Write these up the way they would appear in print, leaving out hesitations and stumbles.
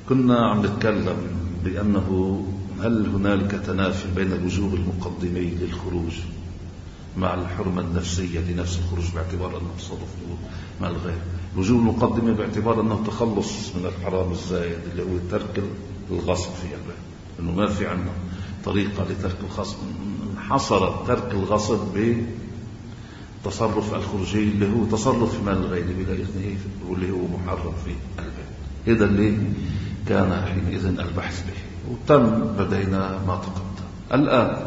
كنا عم نتكلم بأنه هل هنالك تنافي بين الوجوب المقدمي للخروج مع الحرمة النفسية لنفس الخروج باعتبار أنه تصرف مع الغير. الوجوب المقدمي باعتبار أنه تخلص من الحرام الزائد اللي هو ترك الغصب في البيت، أنه ما في عنا طريقة لترك الغصب. حصر ترك الغصب بتصرف الخروجي اللي هو تصرف في مال الغير بلا إذنه واللي هو محرم في البيت. هذا اللي كان حينئذ البحث به وتم بدينا ما تقدم. الآن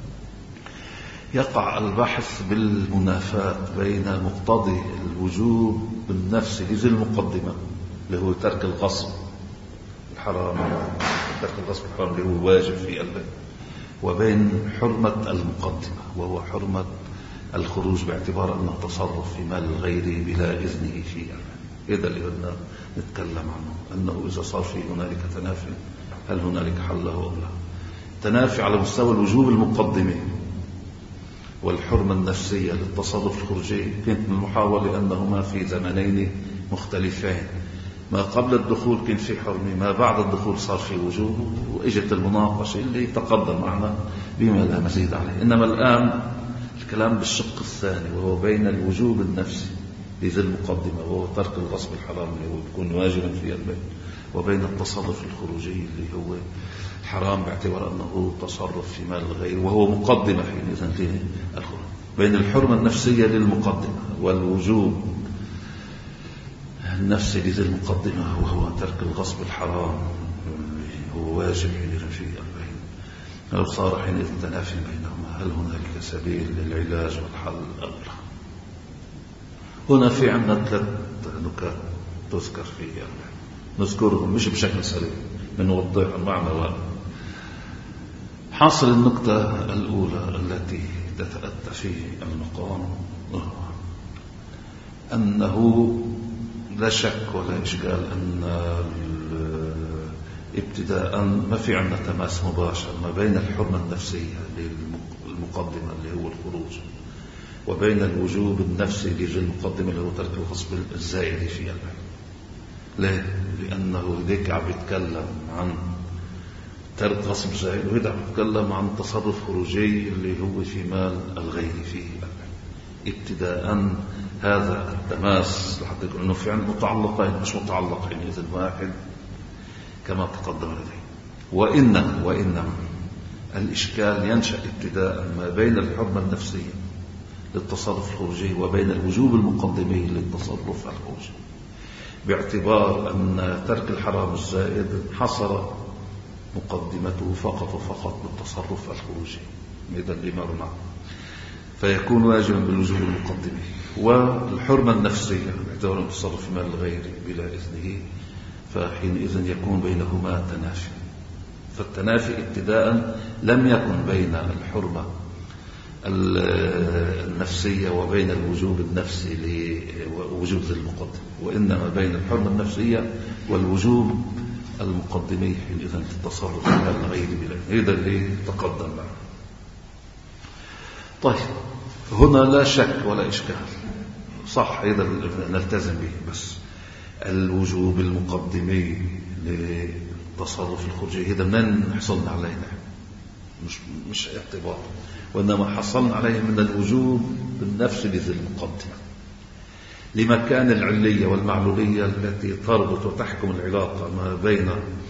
يقع البحث بالمنافاة بين مقتضي الوجوب بالنفس لذي المقدمة اللي هو ترك الغصب الحرام، ترك الغصب الحرام اللي هو واجب في البيت، وبين حرمة المقدمة وهو حرمة الخروج باعتبار أنه تصرف في مال الغير بلا إذنه في البيت. هذا اللي بدنا نتكلم عنه، أنه إذا صار في هنالك تنافي هل هنالك حل له أو لا. تنافي على مستوى الوجوب المقدمة والحرمة النفسية للتصرف الخروجي كانت من المحاولة أنهما في زمنين مختلفين. ما قبل الدخول كان في حرمة، ما بعد الدخول صار في وجوب، وإجت المناقشة اللي تقدم معنا بما لا مزيد عليه. إنما الآن الكلام بالشق الثاني وهو بين الوجوب النفسي لذي المقدمة وهو ترك الغصب الحرام اللي هو يكون واجبا في البيت، وبين التصرف الخروجي اللي هو حرام باعتبار أنه تصرف في مال الغير وهو مقدمة حينئذ للخروج. بين الحرمة النفسية للمقدمة والوجوب النفسي لذي المقدمة وهو ترك الغصب الحرام هو واجب حينئذ في البيت. لو صار حينئذ تنافي بينهما هل هنالك سبيل للعلاج والحل أو لا؟ هنا في عندنا 3 نكات تذكر فيه نذكرهم مش بشكل سريع بنوضح المعنى. حاصل النقطة الأولى التي تتأتى فيه المقام أنه لا شك ولا إشكال أن ابتداء ما في عندنا تماس مباشر ما بين الحرمة النفسية للمقدمة اللي هو الخروج وبين الوجوب النفسي للمقدمة اللي هو ترك الغصب الزائد في البيت. ليه؟ لأنه هديك عم يتكلم عن ترك غصب زائد وهذا عم يتكلم عن تصرف خروجي اللي هو في مال الغير فيه البيت. ابتداء هذا التماس لحتى يقول أنه في عندنا متعلقين مش متعلقين إذن واحد كما تقدم لديه. وإنما الإشكال ينشأ ابتداء ما بين الحرمة النفسية للتصرف الخروجي وبين الوجوب المقدمي للتصرف الخروجي باعتبار أن ترك الحرام الزائد حصر مقدمته فقط وفقط بالتصرف الخروجي إذا اللي مرنا فيكون واجبا بالوجوب المقدمي. والحرمة النفسية باعتبار أن تصرف في مال الغير بلا إذنه فحينئذ يكون بينهما تنافي. فالتنافي ابتداء لم يكن بين الحرمة النفسية وبين الوجوب النفسي لوجوب ذي المقدم، وإنما بين الحرمة النفسية والوجوب المقدمي حينئذ التصرف على الغير بلا. هذا اللي تقدم معه. طيب هنا لا شك ولا إشكال صح هذا نلتزم به، بس الوجوب المقدمي لتصرف الخروجي هذا من حصلنا عليه مش اعتبار، وإنما حصلنا عليه من الوجوب بالنفس لذي المقدمة لمكان العلية والمعلولية التي تربط وتحكم العلاقة ما بين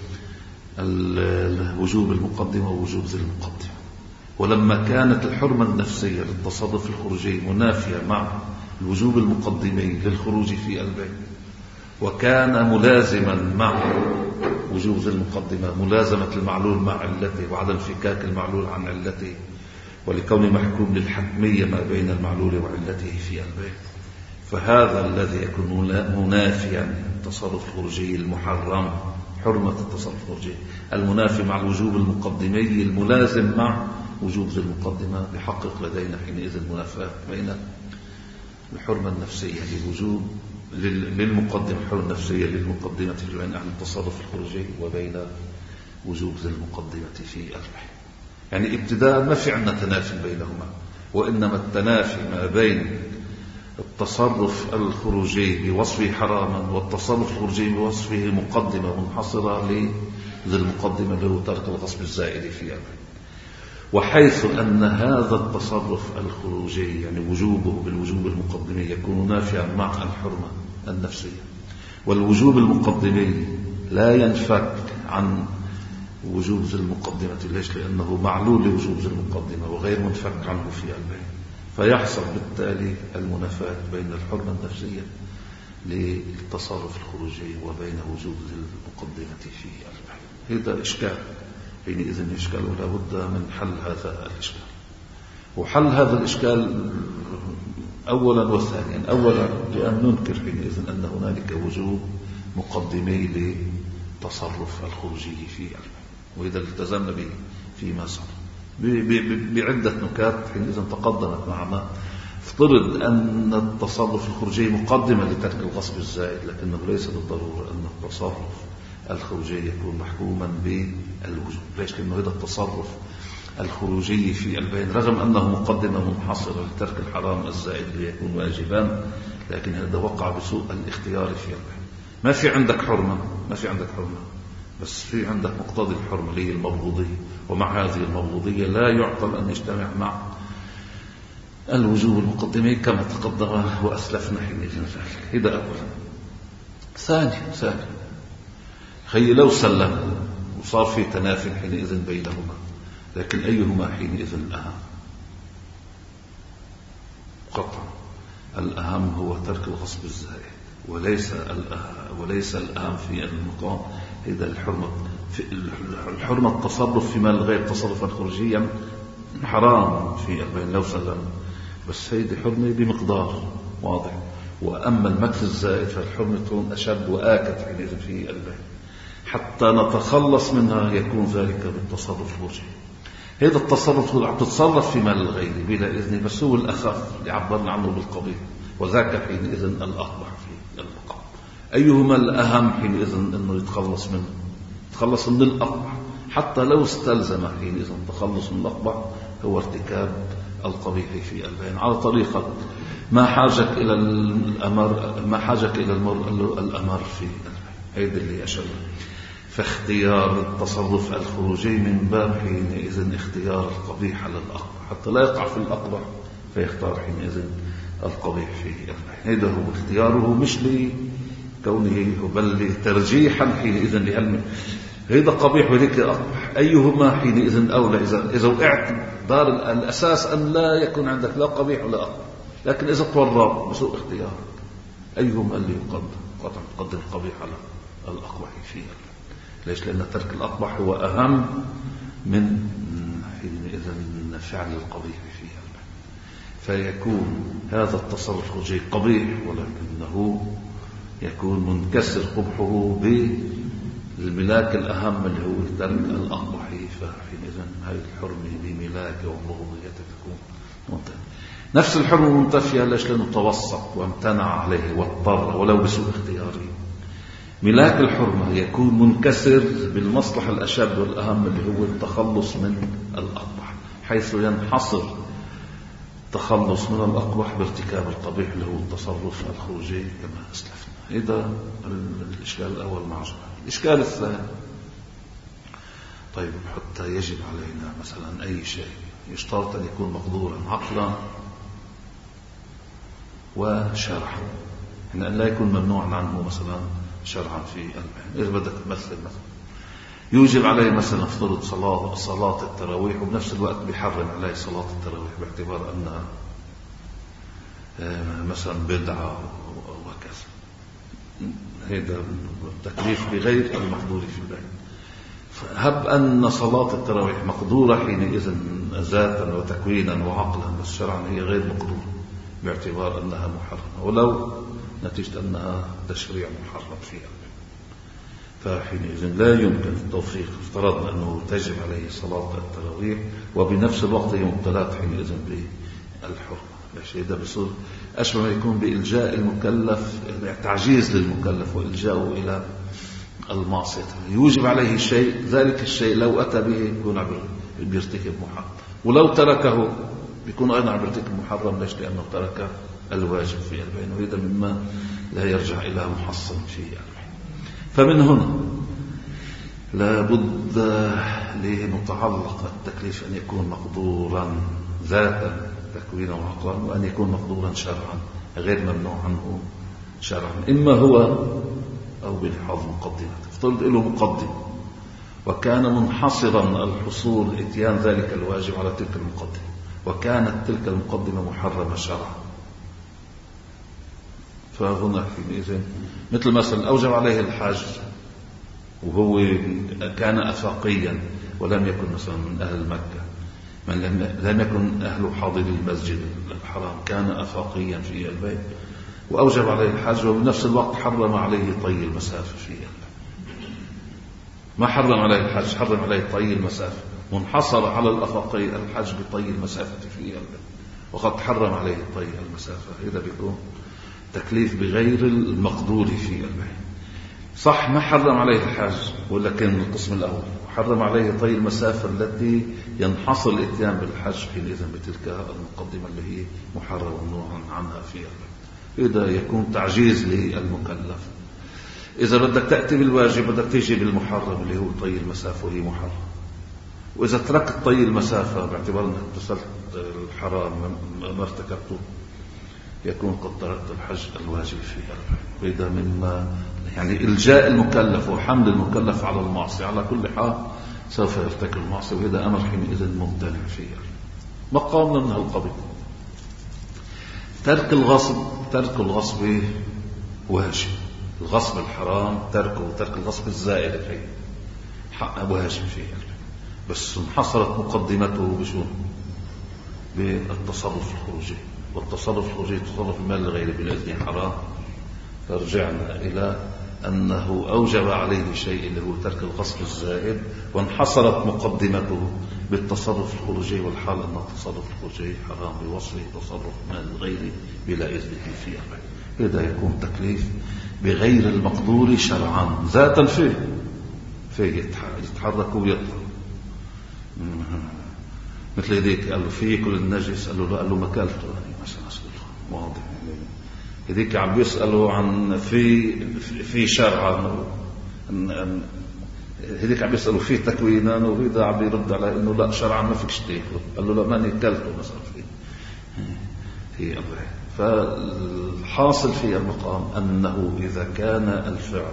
الوجوب المقدمة ووجوب ذي المقدمة. ولما كانت الحرمة النفسية للتصرف الخروجي منافية مع الوجوب المقدمي للخروج في البيت وكان ملازما مع وجوب ذي المقدمة ملازمة المعلول مع علته وعدم انفكاك المعلول عن علته ولكون محكوم للحكمية ما بين المعلول وعلته في البيت، فهذا الذي يكون منافيا التصرف الخروجي المحرم حرمة التصرف الخروجي المنافي مع الوجوب المقدمي الملازم مع وجوب ذي المقدمة بحقق لدينا حينئذ المنافاة بين الحرمة النفسية للوجوب للمقدمة الحرمة النفسية للمقدمة في بين التصرف الخروجي وبين وجوب ذي المقدمة في البيت. يعني ابتداء ما في عندنا تنافي بينهما، وإنما التنافي ما بين التصرف الخروجي بوصفه حراما والتصرف الخروجي بوصفه مقدمة منحصرة للمقدمة اللي هو ترك الغصب الزائد في البيع. وحيث أن هذا التصرف الخروجي يعني وجوبه بالوجوب المقدمي يكون نافعا مع الحرمة النفسية، والوجوب المقدمي لا ينفك عن وجوب ذي المقدمة. ليش؟ لأنه معلول لوجوب ذي المقدمة وغير منفك عنه في البيع، فيحصل بالتالي المنافاة بين الحرمة النفسية للتصرف الخروجي وبين وجوب ذي المقدمة في البيع. هذا إشكال حينئذ إشكال، ولا بد من حل هذا الإشكال. وحل هذا الإشكال أولا وثانيا. أولا بأن ننكر حينئذ أن هنالك وجوب مقدمي لتصرف الخروجي في البيع، وإذا التزمنا به فيما سبق بعدة نكات حينئذ تقدمت معنا. افترض أن التصرف الخروجي مقدمة لترك الغصب الزائد، لكنه ليس بالضرورة أن التصرف الخروجي يكون محكوما بالوجوب. ليش؟ لأنه هذا التصرف الخروجي في البين رغم أنه مقدمة منحصرة لترك الحرام الزائد ليكون واجبا، لكن هذا وقع بسوء الاختيار في البين. ما في عندك حرمة، بس في عندك مقتضي الحرمة اللي هي المبغوضية، ومع هذه المبغوضية لا يعقل أن يجتمع مع الوجوب المقدمي كما تقدم وأسلفنا حينئذ ذلك. هذا أولا. ثاني خي لو سلم وصار في تنافي حينئذ بينهما، لكن أيهما حينئذ الأهم؟ قطعا الأهم هو ترك الغصب الزائد، وليس الأهم في المقام. إذا الحرمة التصرف في مال غير تصرفا خروجيا حرام في البين لو سلم، بس هيدي حرمة بمقدار واضح. وأما المكس الزائد فالحرمة تكون أشد وآكد حينئذ في البين، حتى نتخلص منها يكون ذلك بالتصرف الخروجي. هذا التصرف تتصرف في مال الغير بلا إذن، بس هو الأخف اللي عبرنا عنه بالقبيح، وذاك حينئذ الأقبح في المقام. أيهما الأهم حينئذ أنه يتخلص من الأقبح، حتى لو استلزم حينئذ التخلص من الأقبح هو ارتكاب القبيح في البين على طريقة ما حاجك إلى الأمر في البين. هذا اللي أشبه. فاختيار التصرف الخروجي من باب حينئذ اختيار القبيح على الأقبح، حتى لا يقع في الأقبح فيختار حينئذ القبيح في البين. هذا هو اختياره، مش لكونه بل لترجيحا حينئذ لهلم هذا قبيح وذيك أقبح، أيهما حينئذ أولى. إذا وقعت دار الأساس أن لا يكون عندك لا قبيح ولا أقبح، لكن إذا تورط بسوء اختيار أيهما اللي يقدم؟ قطعا تقدم القبيح على الأقبح فيها. ليش؟ لأن ترك الأقبح هو أهم من حينئذ فعل القبيح فيها، فيكون هذا التصرف الخروجي قبيح ولكنه يكون منكسر قبحه بالملاك الأهم اللي هو ترك الأقبح، فحينئذ هذه الحرمة بملاك ومبغضية تكون منتهية. نفس الحرمة منتفية. ليش؟ لأنه توسط وامتنع عليه واضطر ولو بسوء اختياره. ملاك الحرمة يكون منكسر بالمصلحة الأشد والأهم اللي هو التخلص من الأقبح، حيث ينحصر التخلص من الأقبح بارتكاب القبيح اللي هو التصرف الخروجي كما أسلفنا. إذا الإشكال الأول معجب. الإشكال الثاني، طيب حتى يجب علينا مثلا أي شيء يشترط أن يكون مقدورا عقلا وشرعا، أن لا يكون ممنوعا عنه مثلا شرعا في البين. إذا بدك تمثل مثلا يوجب عليه مثلا افترض صلاة التراويح، وبنفس الوقت بيحرم عليه صلاة التراويح باعتبار أنها مثلا بدعة وكذا. هذا تكليف بغير المقدور في البين. فهب أن صلاة التراويح مقدورة حينئذ ذاتا وتكوينا وعقلا، بس شرعا هي غير مقدورة باعتبار أنها محرمة، ولو نتيجة أنها تشريع محرم فيها. فحينئذ لا يمكن التوفيق. افترضنا أنه تجب عليه صلاة التراويح وبنفس الوقت هي مبتلات حينئذ بالحرمة. هذا بصير أشبه ما يكون بإلجاء المكلف، تعجيز للمكلف وإلجاءه إلى المعصية. يوجب عليه شيء، ذلك الشيء لو أتى به يكون بيرتكب محرم، ولو تركه بيكون أيضا بيرتكب محرم. ليش؟ لأنه ترك الواجب في البين، وهذا مما لا يرجع إلى محصن في البين. فمن هنا لابد لمتعلق التكليف أن يكون مقدورا ذاتا تكوينا وعقلا، وأن يكون مقدورا شرعا غير ممنوع عنه شرعا، إما هو أو بلحاظ مقدمة. افترض له مقدم وكان منحصرا الحصول اتيان ذلك الواجب على تلك المقدمة، وكانت تلك المقدمة محرمة شرعا، فهنا حينئذ مثل مثلا أوجب عليه الحج وهو كان أفاقيا ولم يكن مثلا من أهل مكة، من لم يكن أهل حاضر المسجد الحرام، كان أفاقيا في البيت وأوجب عليه الحج، وبنفس الوقت حرم عليه طي المسافة في البيت. ما حرم عليه الحج، حرم عليه طي المسافة، منحصر على الأفاقي الحج بطي المسافة في البيت، وقد حرم عليه طي المسافة. إذا بيكون تكليف بغير المقدور في البيت. صح ما حرم عليه الحج، ولكن القسم الأول حرم عليه طي المسافة التي ينحصر الاتيان بالحج حينئذ بتلك المقدمة اللي هي محرم ممنوع عنها في البيت. إذا يكون تعجيز للمكلف. إذا بدك تأتي بالواجب بدك تيجي بالمحرم اللي هو طي المسافة وهي محرم. وإذا تركت طي المسافة باعتبار أنك اتصلت الحرام ما ارتكبته يكون قد تركت الحج الواجب فيها. وإذا مما يعني إلجاء المكلف وحمل المكلف على المعصية على كل حال سوف يرتكب المعصية، وإذا أمر حينئذ ممتنع فيها. مقامنا من هالقبيل. ترك الغصب واجب. الغصب الحرام ترك الغصب الزائد فيه حق واجب فيه، بس انحصرت مقدمته بشو؟ بالتصرف الخروجي، والتصرف الخروجي تصرف المال الغيري بالإذن حرام. فرجعنا إلى أنه أوجب عليه شيء اللي هو ترك الغصب الزائد، وانحصرت مقدمته بالتصرف الخروجي، والحال أن التصرف الخروجي حرام بوصفه تصرف مال الغيري بلا إذنه فيه. إذا يكون تكليف بغير المقدور شرعا ذاتا فيه يتحرك ويطلع. مثل يديك قال له فيه كل النجس، قال له مكالته مثلا واضح. يديك عم بيسأله عن في شرعا، هديك عم بيسأله في تكوينا، وهذا عم بيرد على انه لا شرعا ما فيك تاكله. قال له لا ماني كلته مثلا في الله. فالحاصل في المقام أنه إذا كان الفعل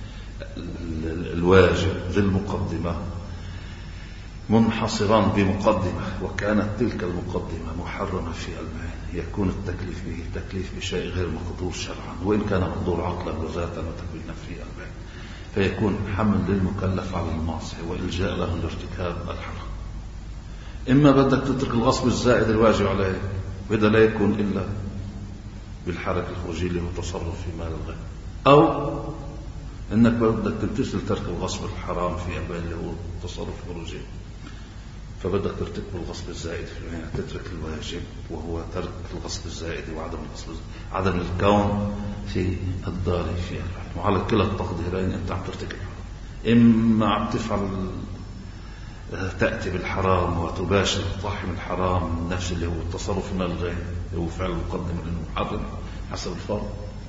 الواجب ذي المقدمة منحصرا بمقدمة، وكانت تلك المقدمة محرمة في المال، يكون التكليف به تكليف بشيء غير مقدور شرعا، وإن كان مقدور عقلا وذاتا وتكوينا في المال، فيكون حمل للمكلف على المعصية وإلجاء له لارتكاب الحرام. إما بدك تترك الغصب الزائد الواجب عليه، وإذا لا يكون إلا بالحركة الخروجية اللي هو تصرف في مال الغير، أو إنك بدك تمتثل ترك الغصب الحرام في أمال اللي هو تصرف خروجي، فبدك ترتكب الغصب الزائد يعني تترك الواجب وهو ترك الغصب الزائد وعدم عدم الكون في الدار في الرحم. وعلى كلا التقديرين أنت عم ترتكب، إما عم تفعل تأتي بالحرام وتباشر طاحن الحرام نفس اللي هو التصرف من الغير اللي هو فعل مقدم للمحرم حسب الفرض،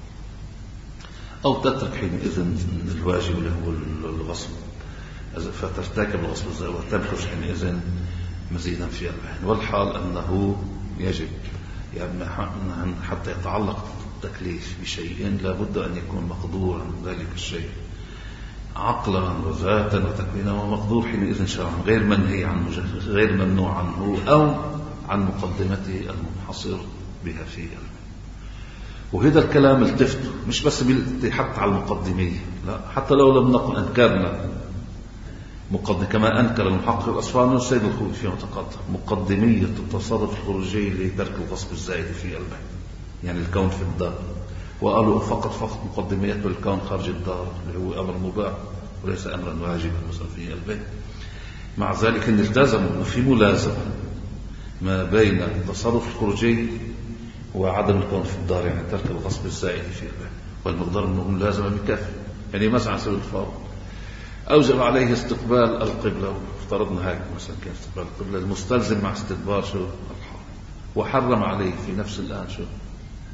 أو تترك حينئذ الواجب اللي هو الغصب فترتكب الغصب الزائد وتنخش حينئذ مزيدا في البهن. والحال أنه يجب يعني حتى يتعلق التكليف بشيء لابد أن يكون مقدورا ذلك الشيء عقلا وذاتا وتكوينا ومقدور حينئذ شرعا، غير منهي عنه غير ممنوع عنه أو عن مقدمته المنحصر بها في البهن. وهذا الكلام التفت مش بس حتى على المقدمية، لا حتى لو لم نقل أنكرنا مقدم كما أنكر المحقق الأصفهاني والسيد الخوئي فيما تقدم مقدمية التصرف الخروجي لترك الغصب الزائد في البيت، يعني الكون في الدار، وقالوا فقط مقدميته الكون خارج الدار اللي هو أمر مباح وليس أمرا واجبا مثلا في البيت. مع ذلك إن التزموا أنه في ملازمة ما بين التصرف الخروجي وعدم الكون في الدار، يعني ترك الغصب الزائد في البيت، والمقدار منه لازم بكافي. يعني مثلا على سبيل الفرض أوجب عليه استقبال القبلة، افترضنا هيك مثلا كان استقبال القبلة المستلزم مع استدبار شو الحرم، وحرم عليه في نفس الآن شو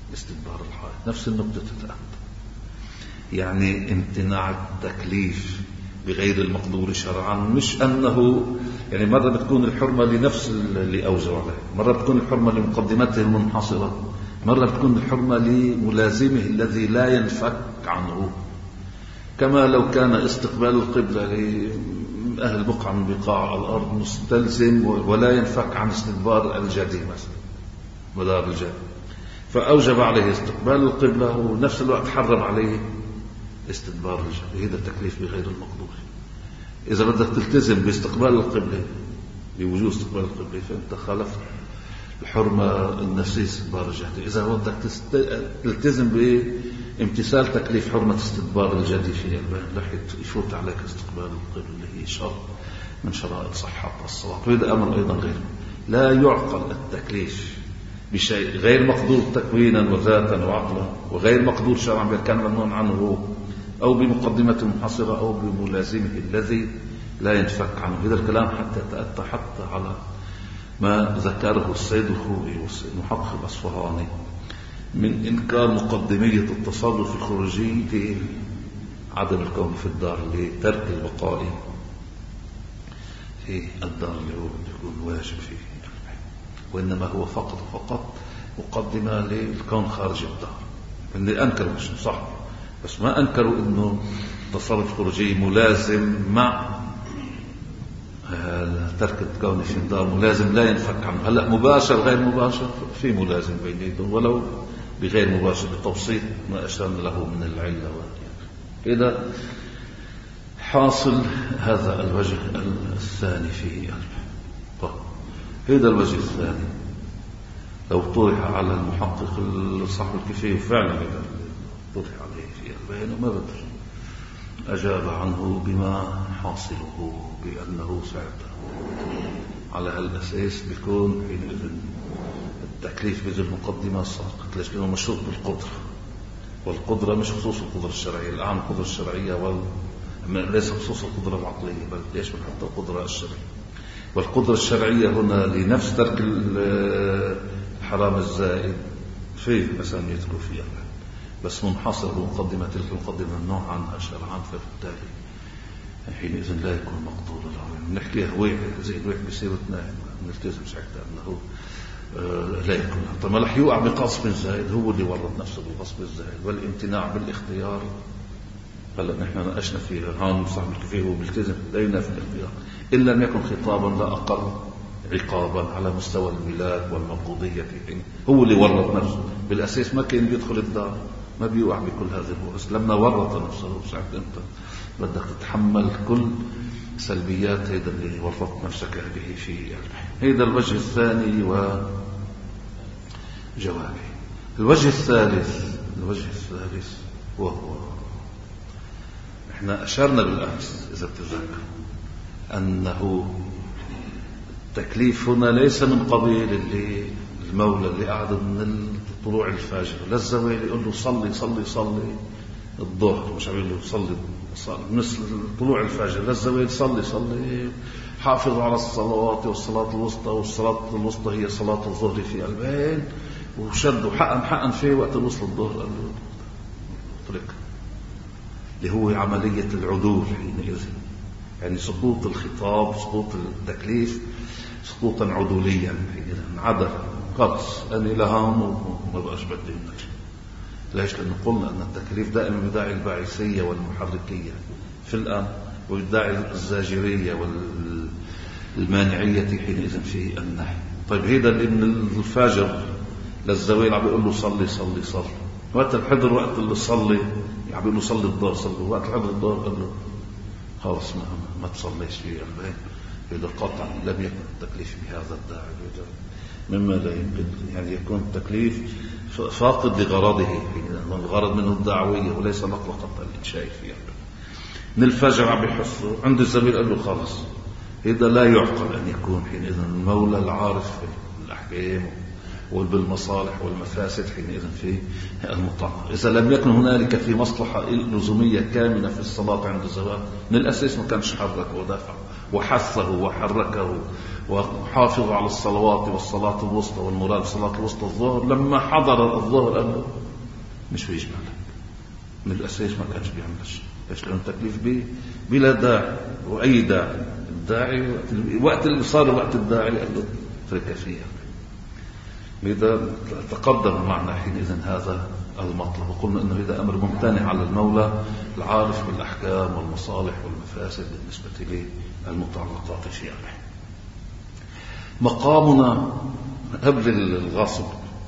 استدبار الحائط. نفس النقطة تتأكد، يعني امتناع التكليف بغير المقدور شرعا، مش أنه يعني مرة بتكون الحرمة لنفس اللي أوجب عليه، مرة بتكون الحرمة لمقدمته المنحصرة، مرة بتكون الحرمة لملازمه الذي لا ينفك عنه، كما لو كان استقبال القبلة لأهل بقعة من بقاع الأرض مستلزم ولا ينفك عن استدبار الجدي مثلا مدار الجدي، فأوجب عليه استقبال القبلة ونفس الوقت حرم عليه استدبار الجدي. هذا التكليف بغير المقدور. إذا بدك تلتزم باستقبال القبلة بوجود استقبال القبلة فأنت خالفت الحرمة النفسية استدبار الجدي. إذا بدك تلتزم بامتثال تكليف حرمة استدبار الجدي في البيان رح يفوت عليك استقبال القبلة اللي هي شرط من شرائط صحة الصلاة. وهذا أمر أيضا غير لا يعقل التكليف بشيء غير مقدور تكوينا وذاتا وعقلا وغير مقدور شرعا كان ممنوع عنه أو بمقدمة منحصرة أو بملازمه الذي لا ينفك عنه. هذا الكلام حتى تأتى حتى على ما ذكره السيد الخوئي والسيد محقق الأصفهاني من إنكار مقدمية التصرف الخروجي لعدم الكون في الدار لترك البقاء في الدار اللي هو يكون واجب فيه، وإنما هو فقط مقدمة للكون خارج الدار. اللي أنكروا مش صح، بس ما أنكروا إنه تصرف خروجي ملازم مع ترك الكون في الدار، ملازم لا ينفك عنه. هلأ مباشر غير مباشر في ملازم بينهم ولو بغير مباشر بتوسيط ما أشرنا له من العلة. إذا حاصل هذا الوجه الثاني فيه. طيب هذا الوجه الثاني لو طرح على المحقق صاحب الكفاية فعلا طرح عليه في البيان وما بدر أجاب عنه بما حاصله بأنه ساعته على هالأساس بيكون حينئذ التكليف بذل المقدمة ساقط. ليش؟ لأنه مشروط بالقدرة، والقدرة مش خصوص القدرة الشرعية، الآن القدرة الشرعية ليس خصوص القدرة العقلية، بل ليش من حتى القدرة الشرعية. والقدرة الشرعية هنا لنفس ترك الحرام الزائد فيه مثلا يذكر فيها بس منحصر بمقدمة تلك المقدمة ممنوع عنها شرعا، فبالتالي حينئذ لا يكون مقدور له. نحكي هواء زي الواحد بيصير اثنين نلتزم ساعتها أنه لا يكون. طب ما رح يوقع بغصب زائد، هو اللي ورط نفسه بالغصب الزائد والامتناع بالاختيار. هلا نحن ناقشنا فيها هون صاحب الكفاية هو بيلتزم دائما في الاختيار إن لم يكن خطابا لا أقل عقابا على مستوى البلاد والمقضية. هو اللي ورط نفسه بالأساس، ما كان بيدخل الدار، ما بيوقع بكل هذه البؤس. لما ورط نفسه ساعت أنت بدك تتحمل كل سلبيات هذا اللي ورطت نفسك به في هذا الوجه الثاني وجوابه. الوجه الثالث وهو احنا أشرنا بالأمس إذا بتذكر أنه التكليف هنا ليس من قبيل اللي المولى اللي قاعد من طلوع الفجر للزوال يقول له صلي الظهر، مش عم يقول له صلي مثل طلوع الفجر للزوال صلي حافظوا على الصلوات والصلاة الوسطى، والصلاة الوسطى هي صلاة الظهر في البين، وشدوا حقا في وقت الوصل الظهر قال له اترك، اللي هو عملية العدول حينئذ، يعني سقوط الخطاب سقوط التكليف سقوطا عدوليا حينئذ عدل خلص أنا لهم وما بقاش بدي منك. ليش؟ لأنه قلنا أن التكليف دائما بداعي الباعثية والمحركية في الآن، ويدعي الزاجرية والمانعية حينئذ في النهي. طيب هذا لأن الفاجر للزوال عم بيقول له صلي وقت الحضر وقت اللي صلي عم بيقول له صلي الظهر وقت الحضر الظهر قال له خلص ما تصليش في البيت. إذا قطع لم يكن التكليف بهذا الداعي، مما لا يمكن يعني يكون التكليف فاقد لغرضه، الغرض منه الدعوية وليس مطلقة الإنشاء فيها. من الفجر عم يحسه عند الزميل قال له خلص. هذا لا يعقل أن يكون حينئذ المولى العارف في الأحكام وبالمصالح والمفاسد حينئذ في المطاعة. إذا لم يكن هنالك في مصلحة لزومية كامنة في الصلاة عند الزوال من الأساس ما كانش حرك ودافع وحثه وحركه وحافظ على الصلوات والصلاة الوسطى، والمراد صلاة الوسطى الظهر. لما حضر الظهر قال له مش بيجمع لك من الأساس، ما كانش بيعمل شيء. ليش؟ لأنه تكليف بلا داعي. وأي داعي؟ الداعي وقت اللي صار وقت الداعي قال له اترك فيها. لذا تقدم معنا حينئذ هذا المطلب، وقلنا أنه هذا أمر ممتنع على المولى العارف بالأحكام والمصالح والمفاسد بالنسبة للمتعلقات الشيعية. مقامنا قبل الغصب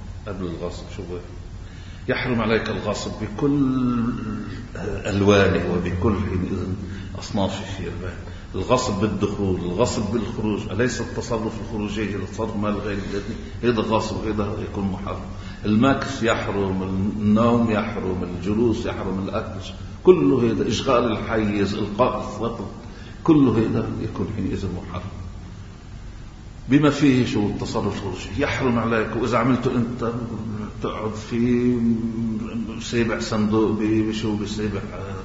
شو بقى؟ يحرم عليك الغصب بكل ألوانه وبكل حينئذ أصنافه في البيت. الغصب بالدخول، الغصب بالخروج، أليس التصرف الخروجي لتصرف مال غير الذي هذا غصب، هذا يكون محرم. المكس يحرم، النوم يحرم، الجلوس يحرم، الأكل كله هذا، إشغال الحيز، إلقاء الثقل، كله هذا يكون حينئذ محرم بما فيه شو التصرف الخروجي. يحرم عليك وإذا عملته أنت تقعد في سيبع صندوق بشو بسيبع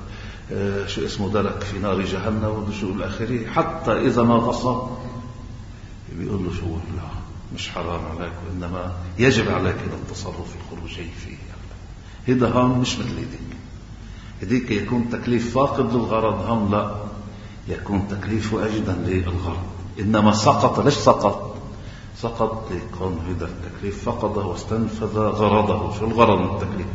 شو اسمه درك في نار جهنم وشو الآخرين. حتى إذا ما غصب بيقول له شو لا مش حرام عليك، وإنما يجب عليك هذا التصرف الخروجي فيه. هذا هم مش مثل هذيك يكون تكليف فاقد للغرض، هم لا يكون تكليف واجدا للغرض. إنما سقط. ليش سقط؟ سقط ليكون هذا التكليف فقده واستنفذ غرضه. شو الغرض من التكليف؟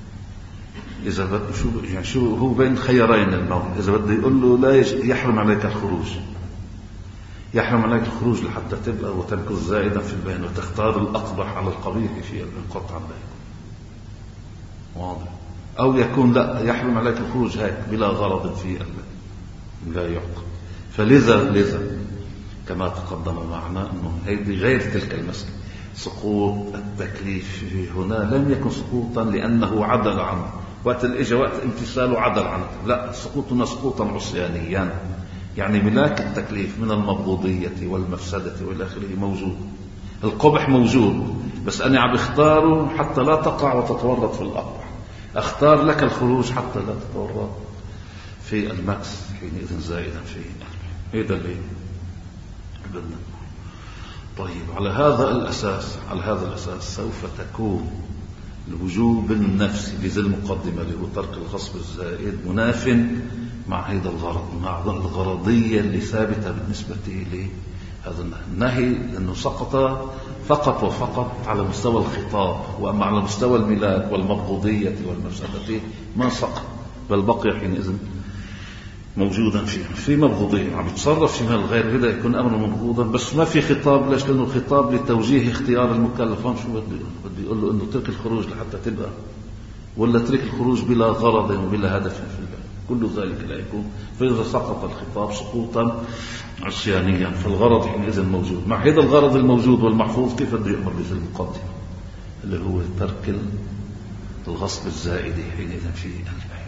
إذا بده شو هو بين خيارين المولى. إذا بده يقول له لا يحرم عليك الخروج، يحرم عليك الخروج لحتى تبقى وتمكث زائدا في البين وتختار الأقبح على القبيح في القطع بينكم، واضح؟ أو يكون لا يحرم عليك الخروج هيك بلا غرض في البين، لا يعقل. فلذا كما تقدم معنا أنه هذه غير تلك المسألة. سقوط التكليف هنا لم يكن سقوطا لأنه عدل عنه، وقت الإجا وقت امتثاله عدل عنه، لا، سقوطنا سقوطا عصيانيا. يعني ملاك التكليف من المبغوضية والمفسدة والى آخره موجود، القبح موجود، بس أنا عم اختاره حتى لا تقع وتتورط في الأقبح. اختار لك الخروج حتى لا تتورط في المكس حينئذ زائدا في قلبه. هذا اللي بدنا. طيب على هذا الأساس سوف تكون الوجوب النفسي بذي المقدمة اللي هو ترك الغصب الزائد مناف مع هذا الغرض، مع الغرضية اللي ثابتة بالنسبة لهذا النهي، لأنه سقط فقط وفقط على مستوى الخطاب، وأما على مستوى الملاك والمبغوضية والمفسدة ما سقط، بل بقي حينئذ موجودا في مبغوضية، عم يتصرف في مال غير، هذا يكون أمر مبغوضا، بس ما في خطاب. ليش؟ لأنه الخطاب لتوجيه اختيار المكلف. شو بدي يقول له؟ أنه ترك الخروج لحتى تبقى، ولا ترك الخروج بلا غرض وبلا هدف في البلد، كل ذلك لا يكون. فإذا سقط الخطاب سقوطا عصيانيا فالغرض حينئذ موجود. مع هذا الغرض الموجود والمحفوظ كيف بده يأمر بذي المقدمة اللي هو ترك الغصب الزائد حينئذ في قلبه.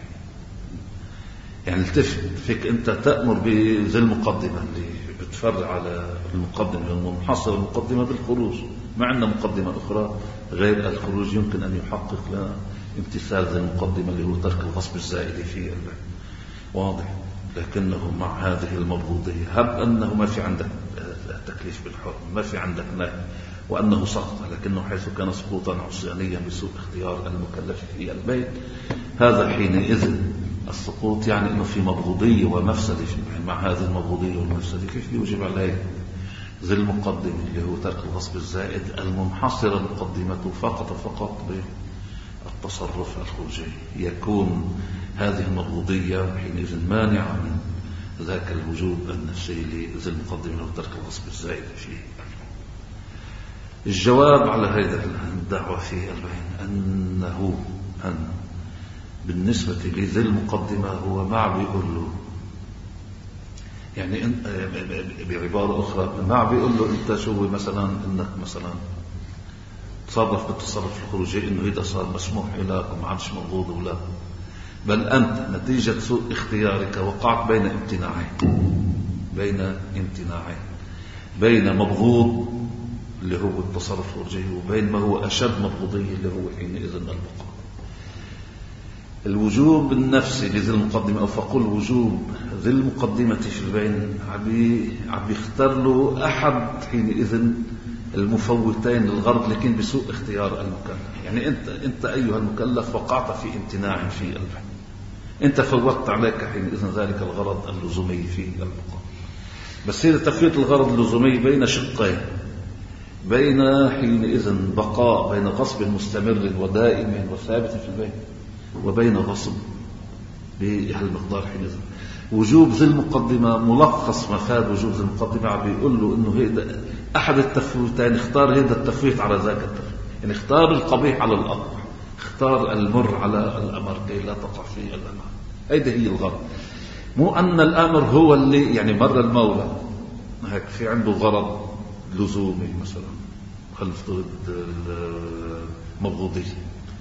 يعني التفت فيك أنت تأمر بذي المقدمة اللي بتفرع على المقدمة المنحصر المقدمة بالخروج، ما عندنا مقدمة أخرى غير الخروج يمكن أن يحقق لنا امتثال ذي المقدمة اللي هو ترك الغصب الزائد في قلبه، واضح؟ لكنه مع هذه المبغوضية، هب أنه ما في عندك تكليف بالحرم، ما في عندك نهي، وأنه سقط، لكنه حيث كان سقوطا عصيانيا بسوء اختيار المكلف في البيت، هذا حينئذ السقوط يعني أنه في مبغوضية ومفسدة. مع هذه المبغوضية والمفسدة كيف يوجب عليه ذي المقدم اللي هو ترك الغصب الزائد المنحصرة مقدمته فقط بالتصرف الخروجي؟ يكون هذه المبغوضية حينئذ مانعة من ذاك الوجوب النفسي لذي المقدم اللي هو ترك الغصب الزائد فيه. الجواب على هذه الدعوة في البين أن بالنسبة لذي المقدمة هو ما بيقول له، يعني بعبارة أخرى ما بيقول له أنت شو مثلا إنك مثلا تصرف بالتصرف الخروجي إنه إذا صار مسموح لك وما عادش مبغوض ولا، بل أنت نتيجة سوء اختيارك وقعت بين امتناعين، بين مبغوض اللي هو التصرف الخروجي، وبين ما هو أشد مبغوضية اللي هو حينئذ البقاء. الوجوب النفسي لذي المقدمة، أو فقل وجوب ذي المقدمة في البين، عم يختار له أحد حينئذ المفوتين للغرض، لكن بسوء اختيار المكلف. يعني أنت أيها المكلف وقعت في امتناع في البين، أنت فوتت عليك حينئذ ذلك الغرض اللزومي في البقاء. بس هذا تفويت الغرض اللزومي بين شقين، بين حينئذ بقاء، بين غصب مستمر ودائم وثابت في البين، وبين غصب بهالمقدار حينئذ. وجوب ذي المقدمة ملخص مفاد وجوب ذي المقدمة بيقول له إنه هيدا أحد التفويتين، اختار هيدا التفويت على ذاك التفويت، يعني اختار القبيح على الأقبح، اختار المر على الأمر كي لا تقع فيه الأمر. هيدا هي الغرض، مو أن الأمر هو اللي يعني مر المولى هيك في عنده غرض لزومي مثلا خلف المبغوضية،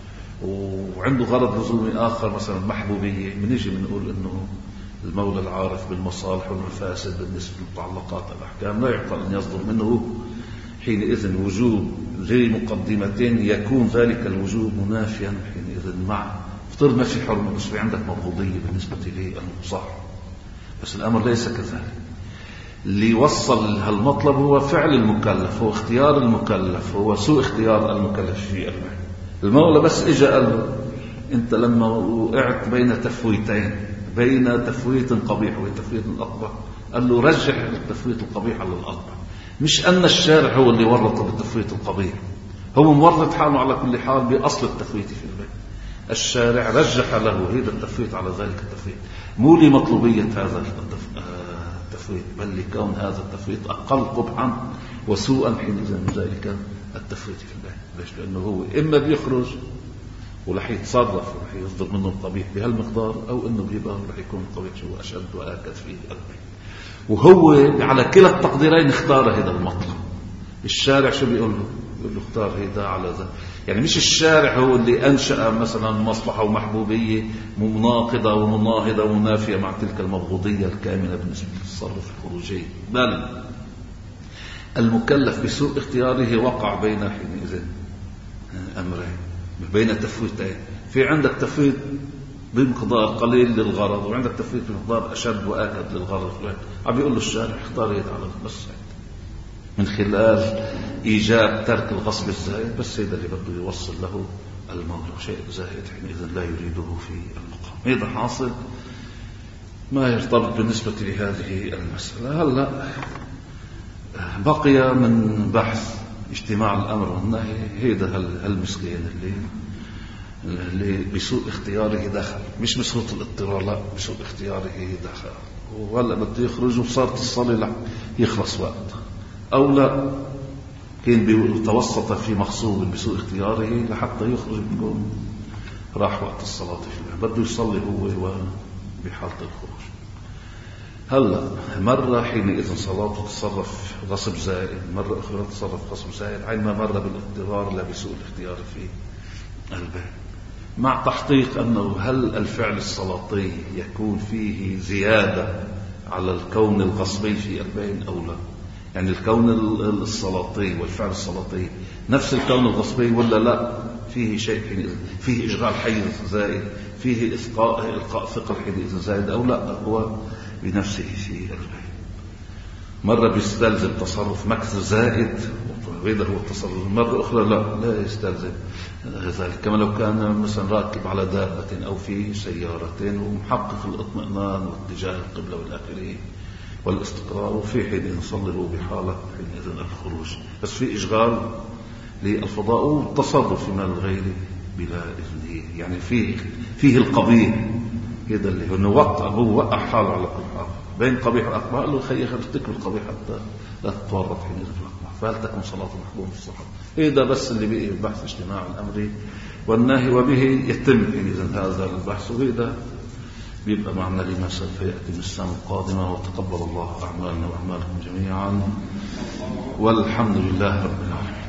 وعنده غرض لزومي آخر مثلا محبوبية، بنيجي بنقول إنه المولى العارف بالمصالح والمفاسد بالنسبة للمتعلقات الأحكام لا يعقل أن يصدر منه حينئذ وجوب ذي مقدمتين يكون ذلك الوجوب منافيا حينئذ مع افترض ما في حرمة بس في عندك مبغوضية بالنسبة للمصالح، بس الأمر ليس كذلك. اللي وصل هالمطلب هو فعل المكلف، هو اختيار المكلف، هو سوء اختيار المكلف في المولى. بس اجا قال له انت لما وقعت بين تفويتين، بين تفويت قبيح وتفويت الأقبح، قال له رجح التفويت القبيح على الأقبح، مش أن الشارع هو اللي ورط بالتفويت القبيح، هو مورط حاله على كل حال بأصل التفويت في البيت. الشارع رجح له هذا التفويت على ذلك التفويت، مو لمطلوبية هذا التفويت، بل لكون هذا التفويت أقل قبحا وسوءا حينئذ من ذلك التفويت في البيت. ليش؟ لأنه هو إما بيخرج ورح يتصرف ورح يصدر منه القبيح بهالمقدار، أو إنه بيبقى رح يكون القبيح شو أشد وآكد في البيت. وهو على كلا التقديرين اختار هذا المطلب. الشارع شو بيقول له؟ بيقول له اختار هذا على ذا. يعني مش الشارع هو اللي أنشأ مثلا مصلحة ومحبوبية مناقضة ومناهضة ومنافية مع تلك المبغوضية الكامنة بالنسبة للتصرف الخروجي، بل المكلف بسوء اختياره وقع بين حينئذ أمرين، بين تفويتين. في عندك تفويت بمقدار قليل للغرض، وعندك تفويت بمقدار أشد وآكد للغرض. عم بيقول له الشارع اختار هذا على بس من خلال إيجاب ترك الغصب الزائد، بس هذا اللي بده يوصل له المولى، شيء زائد حينئذ لا يريده في المقام. هذا حاصل ما يرتبط بالنسبة لهذه المسألة. هلأ بقي من بحث اجتماع الأمر والنهي هذا المسكين اللي بسوء اختياره دخل، مش بسوء الاضطرار، لا بسوء اختياره دخل، وهلا بده يخرج وصارت الصلاة يخلص وقت، أو لا كان بيتوسط في مقصود بسوء اختياره لحتى يخرج بيكون راح وقت الصلاة في بده يصلي هو بحالة الخروج. هلا مرة حينئذ صلاته تصرف غصب زائد، مرة أخرى تصرف غصب زائد، عندما مر بالاضطرار لا بسوء الاختيار في البيت، مع تحقيق أنه هل الفعل الصلاتي يكون فيه زيادة على الكون الغصبي في البين أو لا؟ يعني الكون الصلاتي والفعل الصلاتي نفس الكون الغصبي ولا لا؟ فيه شيء حينئذ، فيه إشغال حيز زائد، فيه إلقاء ثقل حينئذ زائد أو لا؟ هو بنفسه في البين. مرة بيستلزم تصرف مكث زائد وهذا هو التصرف، مرة أخرى لا يستلزم ذلك، كما لو كان مثلا راكب على دابة أو في سيارة ومحقق الاطمئنان واتجاه القبلة والآخرين والاستقرار، وفي حين يصلي له بحالة حينئذ الخروج، بس في إشغال للفضاء والتصرف من الغير بلا إذنه، يعني فيه القبيح. هذا اللي هو وقع حاله على كل حال بين قبيح والأقبح، قال له خير ارتكب القبيح حتى لا تتورط حينئذ في الأقبح، فهل تكون صلاة محبوب في الصحابة؟ هذا بس اللي بقي بحث اجتماع الأمر والنهي، وبه يتم حينئذ هذا البحث، وهذا بيبقى معنا لما سوف يأتي من السنة القادمة. وتقبل الله أعمالنا وأعمالكم جميعا، والحمد لله رب العالمين.